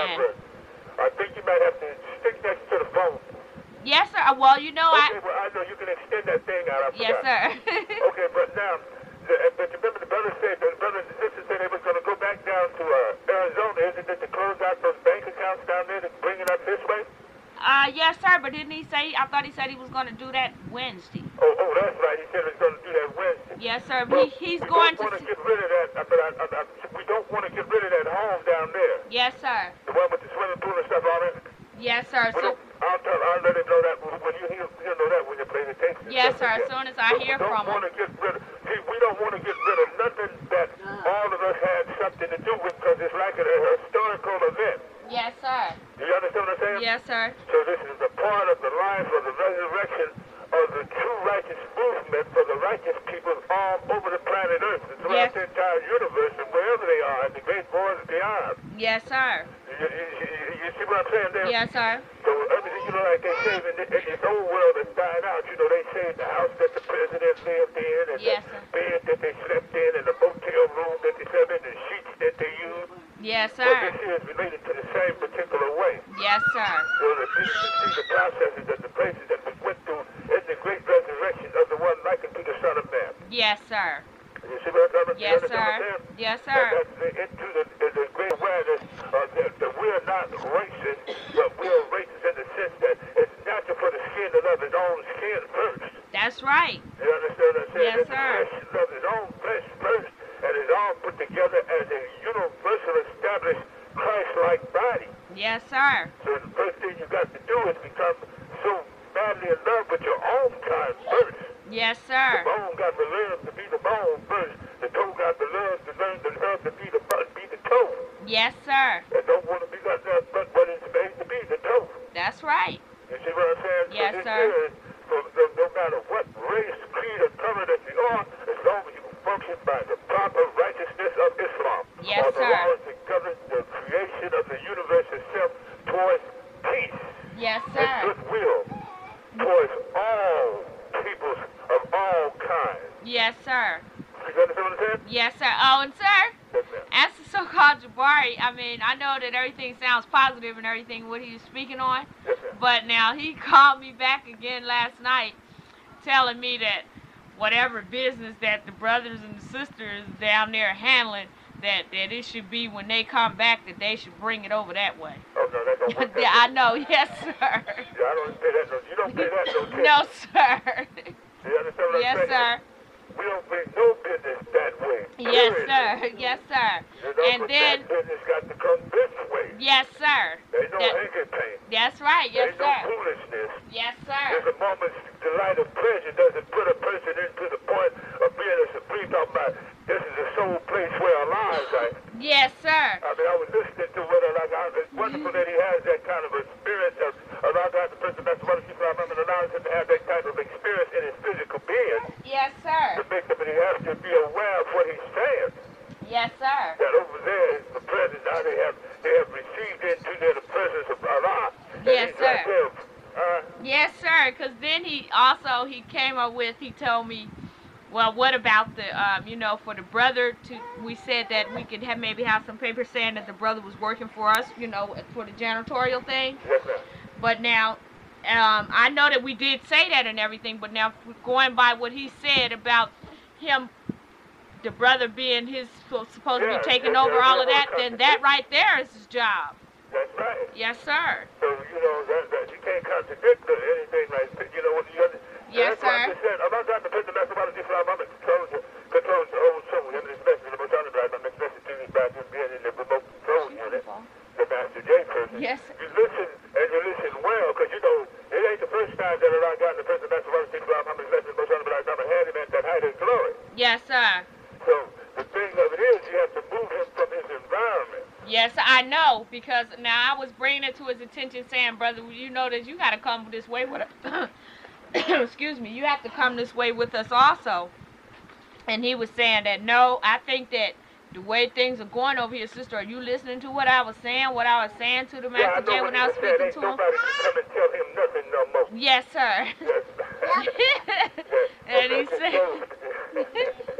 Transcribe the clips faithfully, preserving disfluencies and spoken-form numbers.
And I think you might have to stick next to the phone. Yes, sir. Well, you know, okay, I... well, I know you can extend that thing out. I yes, sir. okay, but now, the, but remember the brother said, the brother and sister said they was going to go back down to uh, Arizona. Isn't it to close out those bank accounts down there to bring it up this way? Uh, yes, sir, but didn't he say, I thought he said he was going to do that Wednesday. Oh, oh, that's right. He said he was going to do that Wednesday. Yes, sir. Well, he, he's we going don't to... want to get rid of that, but I, I, I, we don't want to get rid of that home down there. Yes, sir. The one with the swimming pool and stuff on it? Yes, sir. We So, I'll, tell, I'll let him know that when you hear, you'll know that when you play the tapes. yes, sir, like as soon as I but hear we from don't him. want to get rid of, see, we don't want to get rid of nothing that all of us had something to do with because it's like a historical event. Yes, sir. Do you understand what I'm saying? Yes, sir. So this is a part of the life of the resurrection of the true righteous movement for the righteous people all over the planet Earth and throughout Yes. the entire universe and wherever they are in the great voids beyond. Yes, sir. You, you, you, you see what I'm saying there? Yes, sir. So everything, you know, like they say in, the, in this old world that's dying out, you know, they say the house that the president lived in and Yes, the sir. bed that they slept in and the motel room that they slept in, the sheets that they used. Yes, But sir. this here is related to the same particular way. Yes, sir. So that people can see the processes and the places that we went through in the great resurrection of the one like unto the Son of Man. Yes, sir. You see what I'm talking about? Yes, You understand what I'm sir. saying? Yes, And sir. that's the, into the, the, the great awareness uh, that, that we're not racist, but we're racist in the sense that it's natural for the skin to love its own skin first. That's right. You understand what I'm saying? Yes, It's the sir. flesh to love its own flesh first, and it's all put together as a universal established Christ-like body. Yes, sir. So the first thing you got to do is become so madly in love with your own kind first. Yes, The sir. bone got to learn to be the bone first. The toe got to learn to learn to learn to be the be the toe. Yes, sir. And don't want to be like that, but what it's made to be, the toe. That's right. You see what I'm saying? Yes, so this sir. Is, so no, no matter what race, creed, or color that you are, as long as you can function by the proper righteousness of Islam. Yes, or the sir. laws that govern the creation of the universe itself towards peace Yes, and sir. goodwill towards all peoples of all kinds. Yes, sir. You understand what I'm saying? Yes, sir. Oh, and sir, Yes, ma'am. as the so-called Jabari, I mean, I know that everything sounds positive and everything what he was speaking on, Yes, ma'am. but now he called me back again last night telling me that whatever business that the brothers and the sisters down there handling, that, that it should be when they come back that they should bring it over that way. Oh, no, that don't work. Yeah, I know. Yes, sir. Yeah, I don't pay that no. You don't pay that no tax. No, sir. You understand what Yes, I'm saying? sir. We don't bring no business that way. Yes, period. sir. Yes, sir. You know, And but then, that business got to come this way. yes, sir. There's no That- hanky pain. That's right. Yes, There's no sir. foolishness. Yes, There's sir. a moment's delight of pleasure doesn't put a person into the point of being a supreme. Talking about this is the sole place where our lives are. Yes, sir. I mean, I was listening to what, like, I, it's wonderful that he has that kind of experience of, of our God, the person, that's one of the people I remember allowing him to have that type of experience in his physical being Yes, to sir. make him, but he has to be aware of what he's saying. Yes, sir. That over there is the presence, now they have, they have received into their the presence of Allah. And Yes, he's right sir. there. Uh, Yes, sir. Because then he also, he came up with, he told me, well, what about the, um, you know, for the brother to, we said that we could have maybe have some paper saying that the brother was working for us, you know, for the janitorial thing. yes, ma'am. But now, um, I know that we did say that and everything, but now going by what he said about him, the brother being his, supposed to Yeah, be taking yeah, over yeah, all yeah, of that, well, then that right there is his job. That's right. Yes, sir. So, you know, that, that you can't contradict or anything like that. You know, what you understand? Yes, that's why I sir. just said, I'm not trying to put the mess about it. I'm not controlling you. Controls your own soul. You have this message in the most underground. My next message to you is by just being in the remote control unit. The Master J person. Yes. You listen, and you listen well, because you know, it ain't the first time that I got in the person that's one of the people I'm the message in the most underground. I'm a handyman that hide his glory. Yes, sir. So, the thing of it is, you have to move him from his environment. Yes, I know, because now I was bringing it to his attention saying, brother, you know that you got to come this way with us. Excuse me, you have to come this way with us also. And he was saying that, no, I think that the way things are going over here, sister, are you listening to what I was saying, what I was saying to the Yeah, I Master know J what when you I was were saying. speaking Ain't to him? nobody can come and tell him nothing no more. Yes, sir. Yes. And he said,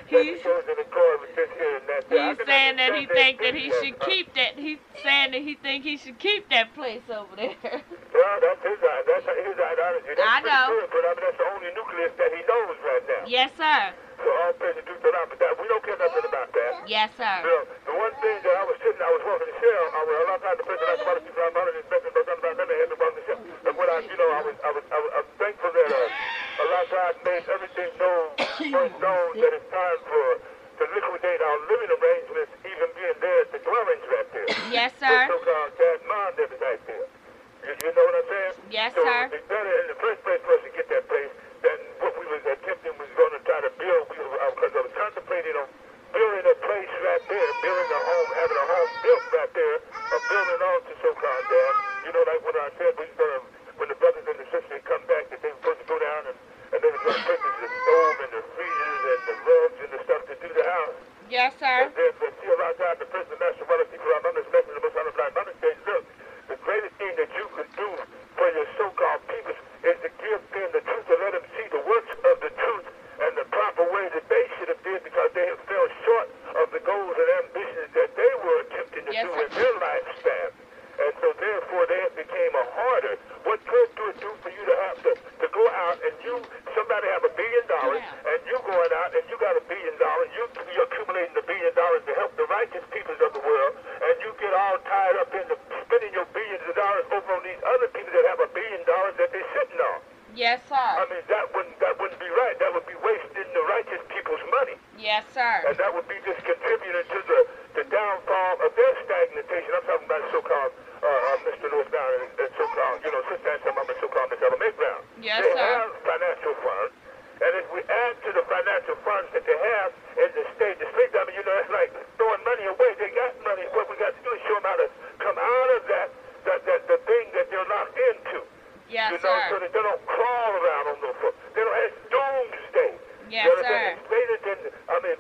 He's goes in the car with this here and that. I he's can saying that he understand think that he yes, should uh, keep that. He's saying that he think he should keep that place over there. Well, that's his eye. That's his ideology. That's I pretty know. good, but I mean that's the only nucleus that he knows right now. Yes, sir. So all praise to the Lord, but that we don't care nothing about that. Yes, You sir. know, the one thing that I was sitting, I was walking the shell. I was a lot of times the person I wanted to try to expect to about them, they had to walk the shell. But when I, you know, I was, I was, I was, I'm thankful that uh, Allah God made everything known, was known that it's time for to liquidate our living arrangements, even being there at the dwellings right there. Yes, sir. The so-called dad mom that is right there. You, you know what I'm saying? Yes, so sir. it's better in the first place for us to get that place than what we was attempting was going to try to build. Because I was contemplating on building a place right there, building a home, having a home built right there, or building on to so-called dam. You know, like when I said we was gonna, when the brothers and the sisters come back, that they were supposed to go down and, and they were going to purchase the stove and the freezers and the rugs and the stuff to do the house. Yes, sir. And then, but see, a lot of times the person, the master, one of the people around this message, the most honest black mother says, look, the greatest thing that you can do for your so-called people is to give them the truth and let them see the works of the truth and the proper way that they should have did because they have fell short of the goals and ambitions that they were attempting to Yes, do sir. in their lifespan. And so therefore they have became a harder. What good do it do for you to have to, to go out and you, somebody have a billion dollars and you going out and you got a billion dollars, you, you're accumulating a billion dollars to help the righteous peoples of the world and you get all tied up in the, spending your billions of dollars over on these other people that have a billion dollars that they're sitting on. Yes, I sir. mean, that wouldn't, that wouldn't be right. That would be wasting the righteous people's money. Yes, sir. And that would be just contributing to the, the downfall of their stagnation. I'm talking about so-called uh, uh, Mister Lewis Brown and, and so-called, you know, Sister Ann, some of them so-called Miss Ella Mae Brown. Yes, they sir. have financial funds, and if we add to the financial funds that they have in the state, the state, I mean, you know, it's like throwing money away. They got money. What we got to do is show them how to come out of that, that, that the thing that they're locked into. Yes, You know, so sir. that they don't crawl around on the foot. They don't have doomsday. Yes, You know, sir. It's greater than, I mean,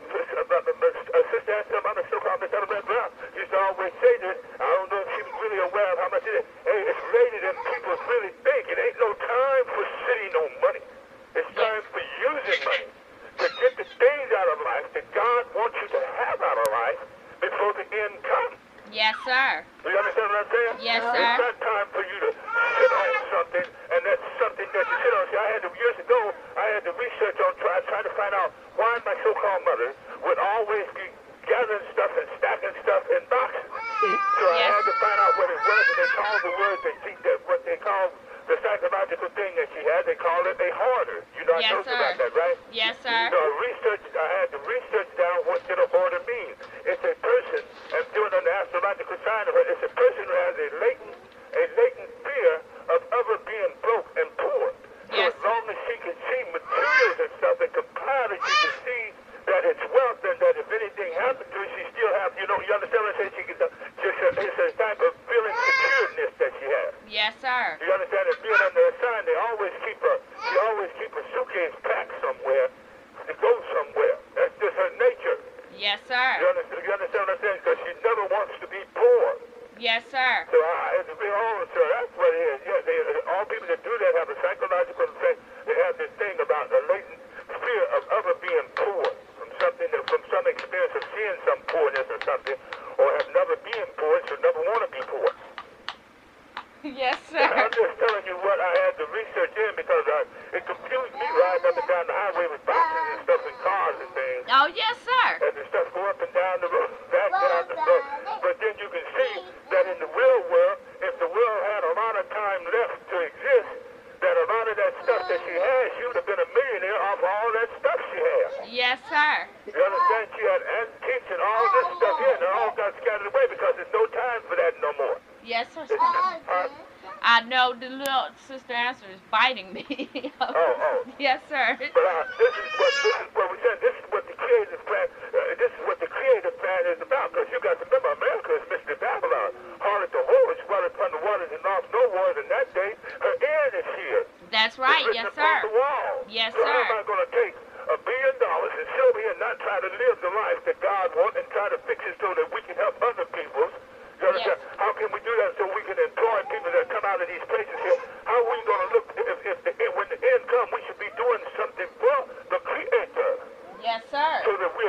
uh, Sister Ann, I'm a so-called Miss Ella Mae Brown used to always say this. I don't know if she was really aware of how much it is. Hey, it's greater than people really think. It ain't no time for sitting on money. It's time for using money to get the things out of life that God wants you to have out of life before the end comes. Yes, sir. Do you understand what I'm saying? Yes, It's sir. not time for you to sit on something, and that's something that you sit on. See, I had to, years ago, I had to research on, try, trying to find out why my so-called mother would always be gathering stuff and stacking stuff in boxes. So I Yes. had to find out what it was, and they called the word, they see that what they call the psychological thing that she had, they call it a hoarder. You know, Yes, I told you sir. about that, right? Yes, So sir. I researched, I had to research down what did a hoarder mean. It's a person, and doing an astrological sign of it, it's a person who has a latent, a latent fear of ever being broke and poor. So Yes. as long as she can see materials and stuff and compare it, she can see that it's wealth and that if anything happened to her, she still have, you know, you understand what I'm saying? She can, just a, it's a type of feeling secureness that she has. Yes, sir. You understand? And being under a sign, they always keep a, she always keep a suitcase packed somewhere to go somewhere. That's just her nature. Yes, You sir. understand, you understand what I'm saying? Because she never wants to be poor. Yes, sir. So I, it's real hard, sir. That's what it is. Yeah, they, all people that do that have a psychological effect. They have this thing about a latent fear of ever being poor from something, that, from some experience of seeing some poorness or something, or have never been poor, so never want to be poor. Yes, And I'm sir. just telling you what I had to research in because I, it confused me riding up and down the highway with boxes and stuff and cars and things. Oh, yes, sir. And the stuff go up and down the road, back down the road. But then you can see that in the real world, if the world had a lot of time left to exist, that a lot of that stuff that she had, she would have been a millionaire off of all that stuff she had. Yes, sir. You understand? She had antiques and all this stuff here, and it all got scattered away because there's no time for that no more. Yes, sir. Huh? I know the little sister answer is biting me. Oh, oh. Yes, sir. But uh, this is what this is what we said. This is what the creative plan. Uh, this is what the creative plan is about. Because you got to remember, America is Mystery Babylon. Harlot the whore is dwelleth upon the waters and lost no wars. And that day, her end is here. That's right. It's Yes, written upon the sir. wall. Yes, so how am I sir. going to take a billion dollars and sit over here and not try to live the life that God wants and try to fix it so that we can help other people? You understand? Yes. How can we do that so we can employ people that come out of these places here? How are we going to look, if, if the, when the end comes, we should be doing something for the Creator Yes, sir. so that we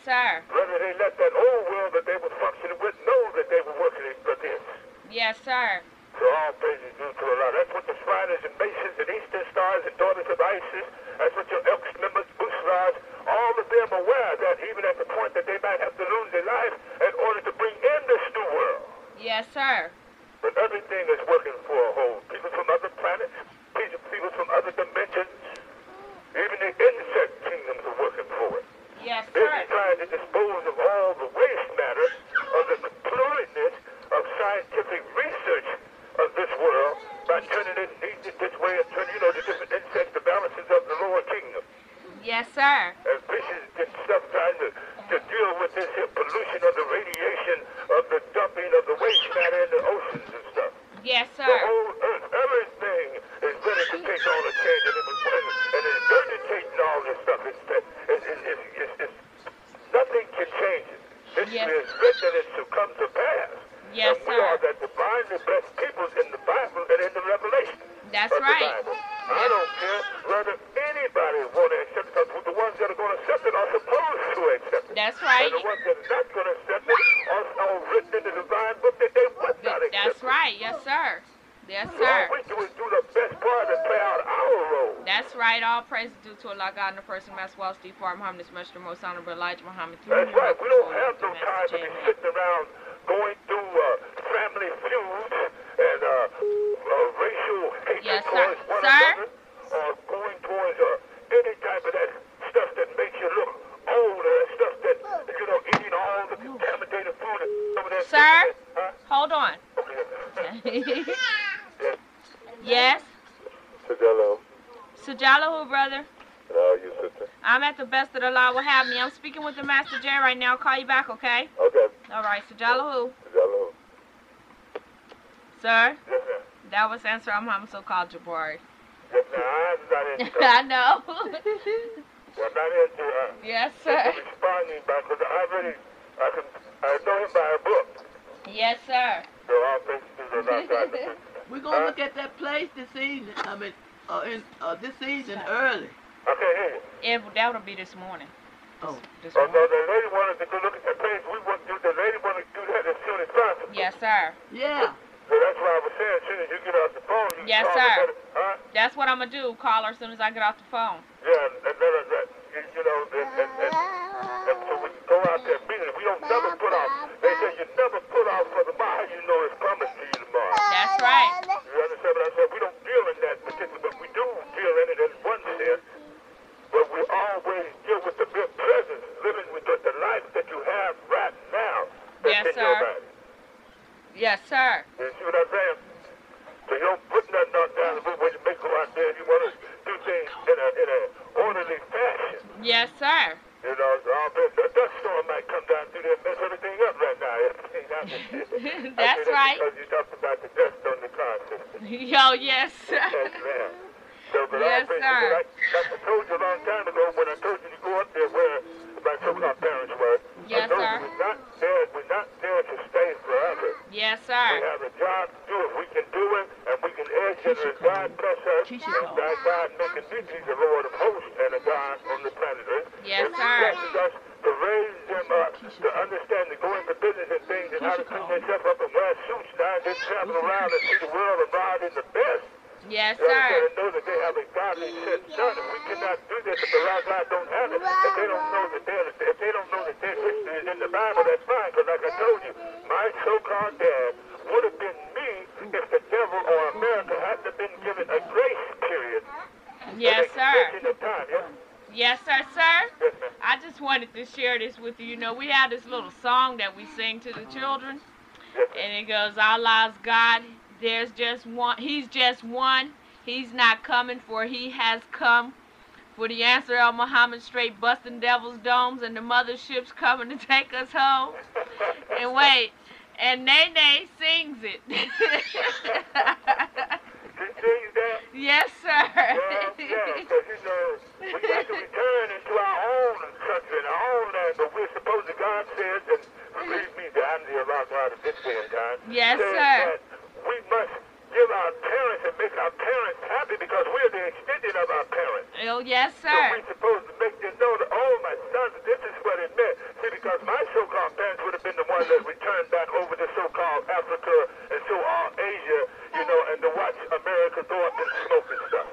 sir. Whether they let that old world that they were functioning with know that they were working for this. Yes, sir. So all praises due to Allah. That's what the Shriners and Masons and Eastern Stars and Daughters of Isis, that's what your Elks members, Busras, all of them are aware that even at the point that they might have to lose their life in order to bring in this new world. Yes, sir. But everything is working for a whole. People from other planets, people people from other dimensions, even the insect kingdoms are working for it. Yes, They're sir. trying to dispose of all the waste matter of the completeness of scientific research of this world by turning it neatly this way and turning, you know, the different insects, the balances of the lower kingdom. Yes, sir. And fishes and stuff trying to, to deal with this here pollution of the radiation of the dumping of the waste matter in the oceans and stuff. Yes, The sir. whole earth, everything is ready to take all the change, and it was and, and it's regurgitating all this stuff. It's, it's, it's, it's, it's, it's, nothing can change it. History Yes. is written and it shall come to pass. Yes, and we sir. are the divinely blessed peoples in the Bible and in the Revelation. That's of the right. Bible. I don't care whether anybody want to accept it, because the ones that are going to accept it are supposed to accept it. That's right. And the ones that are not going to accept it are, are written in the divine book that they would not accept That's it. right. Yes, sir. Yes, So sir. all we do is do the best part and play out our role. That's right. All praise is due to Allah, God, and the person, Master Wallace D. Farr Muhammad, His Master, most honorable Elijah Muhammad. through That's whom right. we We don't go have to no Master time to be J. sitting around going through uh, family feuds and uh, uh, racial hatred Yes, sir. towards one Sir? another, or going towards uh, any type of that stuff that makes you look older, stuff that, you know, eating all the contaminated food and some of that Sir? stuff. Huh? Hold on. Okay. Yes? Hello. Sajala who, brother? How are you, sister? I'm at the best that Allah will have me. I'm speaking with the Master J right now. I'll call you back, okay? Okay. All right. Sajala who? Hello. Sir? Yes, ma'am. That was answer. I'm Muhammad so-called Jabari. Yes, ma'am. I'm not into, I know. I'm not into uh, Yes, sir. responding back, because I already, I can, I know him by a book. Yes, sir. So all things to the Lord God. We're gonna look at that place this evening. I mean, uh, in, uh, this evening early. I can't hear you. It, that would be this morning. Oh, This Oh, no, morning. the lady wanted to go look at that place. We want to do, the lady wanted to do that as soon as possible. Yes, sir. yeah. So that's why I was saying, as soon as you get off the phone, you Yes, call sir. her, huh? That's what I'm going to do. Call her as soon as I get off the phone. Yeah, and, and then, uh, that, you, you know, and, and, and, and so we can go out there and meet her. We don't never put off. They say you never put off for tomorrow. How you know it's coming to you tomorrow? That's right. You understand what I said? We don't deal in that particular, but we do deal in it in one sense. But we always deal with the real presence, living with the, the life that you have right now. That's Yes, in sir. your body. Yes, sir. You see what I'm saying? So you don't put nothing on down the road when you make go out there. You want to do things in a in a orderly fashion. Yes, sir. You know, so all this, the dust storm might come down through there and mess everything up right now. I That's said right. Because you talked about the dust on the car system. Yo, yes, sir. Yes, ma'am. So, but Yes, all things, sir. like, like I told you a long time ago when I told you to go up there where my so-called parents were. Yes, I told sir. you we're not there, we're not there to stay forever. Yes, We sir. have a job to do. If we can do it, and we can edge it, and God bless us, Keisha and called. God, God making me be the Lord of hosts and a God on the planet Earth. Yes, and He sir. blesses us to raise them up, to understand, to go into business and things, and how to clean themselves up and wear suits now, and then travel around and see the world and ride in the best. Yes, You understand? sir. And know that they have a godly sent son. If we cannot do this, if the Lord God don't have it, if they don't know that they're, if they don't know that their history is in the Bible, that's fine. Because like I told you, my so-called dad would have been me if the devil or America hadn't been given a grace period. Yes, An sir. extension of time, yeah? Yes, sir, sir. Yes, ma'am. I just wanted to share this with you. You know, we have this little song that we sing to the children, Yes, ma'am. and it goes, Allah's God, there's just one, He's just one. He's not coming, for He has come. For the answer of Muhammad straight busting devil's domes, and the motherships coming to take us home. And wait, and Nene sings it. She sings that? Yes, sir. Well, yeah, because, you know, we got to return into our own country and our own land, but we're supposed to, God says, and believe me, that I'm the Allah God of this day and time, Yes, says sir. that we must give our parents and make our parents happy because we're the extension of our parents. Oh, yes, So sir. we're supposed to make them know that, oh, my sons, this is what it meant. See,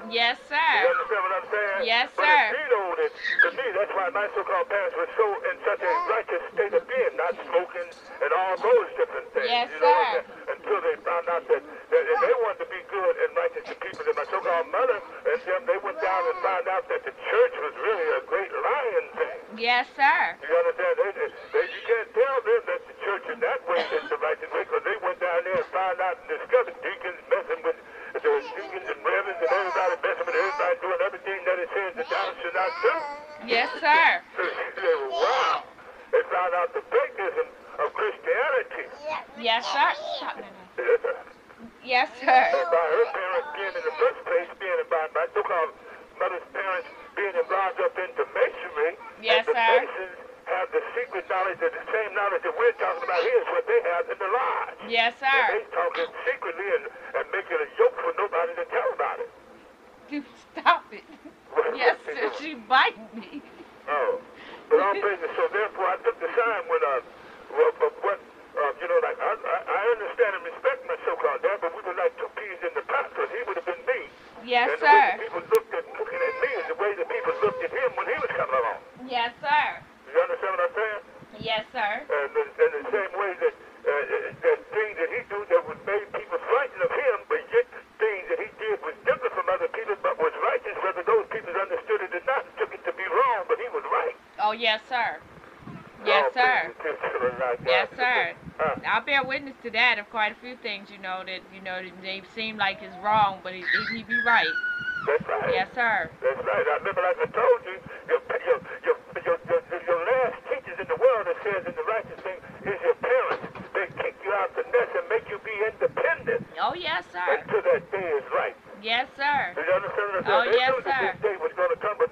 Yes, You sir. understand what I'm saying? Yes, But sir. it's vetoed it. To me, that's why my so-called parents were so in such a righteous state of being, not smoking and all those different things. Yes, you know what I'm sir. saying? Until they found out that, that if they wanted to be good and righteous to people, and my so-called mother and them, they went down and found out that the church was really a great lying thing. Yes, sir. You understand? They, they, they, you can't tell them that the church in that way is the righteous way, because they went down there and found out and discovered deacons messing with the deacons and reverends and everybody messing with everybody doing everything that it says that thou should not do. Yes, sir. Wow. They found out the paganism of Christianity. Yes, sir. Stop that. Yes, sir. Yes, sir. And by her parents being in the first place, being about my so-called mother's parents being involved up into masonry, Yes, and the sir. Masons have the secret knowledge, of the same knowledge that we're talking about here is what they have in the lodge. Yes, And sir. they talking secretly and, and making a joke for nobody to tell about it. Dude, stop it. Yes, sir. She biting me. Oh. But all praises. So therefore, I took the sign when, uh, well, but what, uh, you know, like, I, I, I understand and respect my so-called dad, but we were like two peas in the pot, because he would have been me. Yes, and the way sir. the people looked at, looking at me is the way the people looked at him when he was coming along. Yes, sir. You understand what I'm saying? Yes, sir. And the, and the same way that, uh, that things that he do that would make people frightened of him, but yet things that he did was different from other people, but was righteous, whether those people understood it or not, took it to be wrong, but he was right. Oh, yes, sir. Yes, Oh, sir. praise the Lord, like Yes, that. sir. Huh. I bear witness to that of quite a few things, you know, that, you know, that they seem like it's wrong, but he, he be right. That's right. Yes, sir. That's right. I remember, like I told you, your, your, your, your, your, your last teachers in the world that says in the righteous thing is your parents. They kick you out the nest and make you be independent Oh, yes, sir. until that day is right. Yes, sir. Do you understand what I'm Oh, saying? They yes, knew that sir. this day was going to come, but